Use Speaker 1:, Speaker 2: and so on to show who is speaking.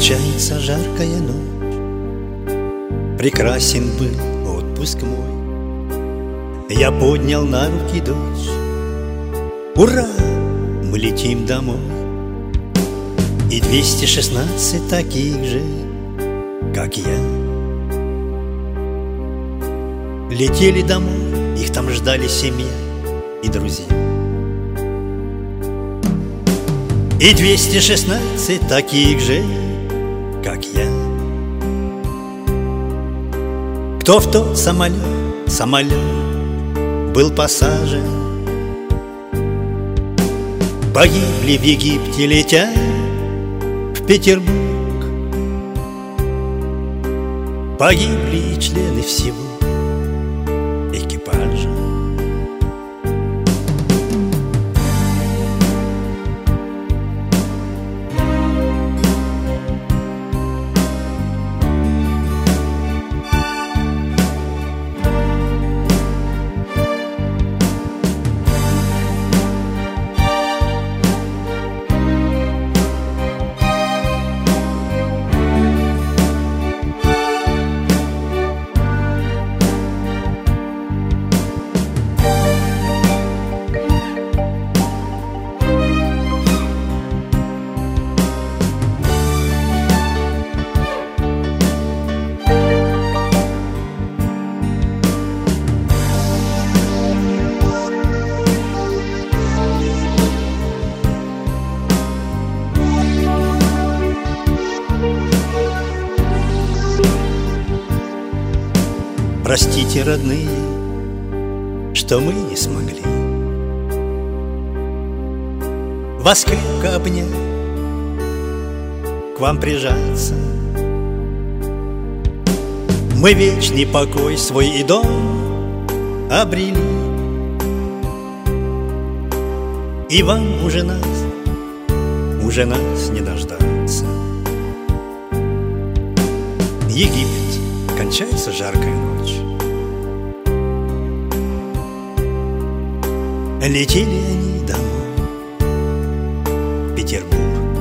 Speaker 1: кончается жаркая ночь. Прекрасен был отпуск мой. Я поднял на руки дочь. Ура! Мы летим домой. И 216 таких же, как я, летели домой. Их там ждали семья и друзья. И 216 таких же, как я, кто в тот самолет был посажен, погибли в Египте, летя в Петербург. Погибли и члены всего экипажа. Простите, родные, что мы не смогли вас крепко обнять, к вам прижаться. Мы вечный покой свой и дом обрели, и вам уже нас не дождаться. Египет, кончается жаркая ночь. Летели они домой в Петербург.